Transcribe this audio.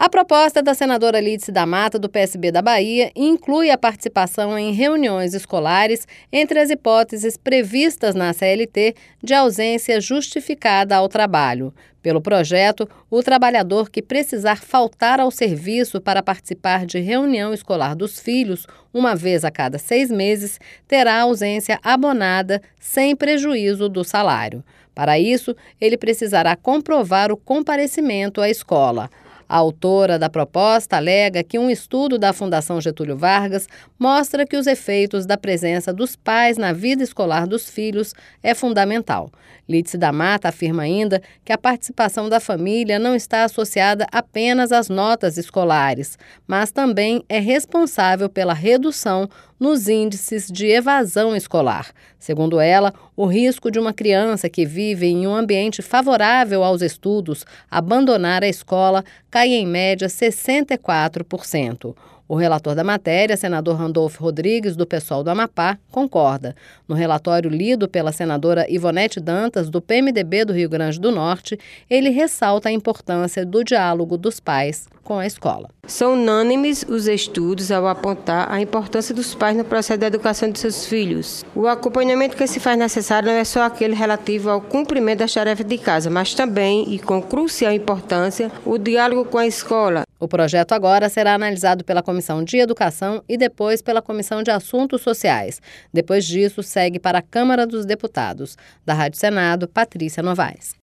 A proposta da senadora Lídice da Mata, do PSB da Bahia, inclui a participação em reuniões escolares entre as hipóteses previstas na CLT de ausência justificada ao trabalho. Pelo projeto, o trabalhador que precisar faltar ao serviço para participar de reunião escolar dos filhos, uma vez a cada 6 meses, terá ausência abonada sem prejuízo do salário. Para isso, ele precisará comprovar o comparecimento à escola. A autora da proposta alega que um estudo da Fundação Getúlio Vargas mostra que os efeitos da presença dos pais na vida escolar dos filhos é fundamental. Lídice da Mata afirma ainda que a participação da família não está associada apenas às notas escolares, mas também é responsável pela redução nos índices de evasão escolar. Segundo ela, o risco de uma criança que vive em um ambiente favorável aos estudos abandonar a escola cai em média 64%. O relator da matéria, senador Randolfo Rodrigues, do PSOL do Amapá, concorda. No relatório lido pela senadora Ivonete Dantas, do PMDB do Rio Grande do Norte, ele ressalta a importância do diálogo dos pais com a escola. São unânimes os estudos ao apontar a importância dos pais no processo da educação de seus filhos. O acompanhamento que se faz necessário não é só aquele relativo ao cumprimento das tarefas de casa, mas também, e com crucial importância, o diálogo com a escola. O projeto agora será analisado pela Comissão de Educação e depois pela Comissão de Assuntos Sociais. Depois disso, segue para a Câmara dos Deputados. Da Rádio Senado, Patrícia Novaes.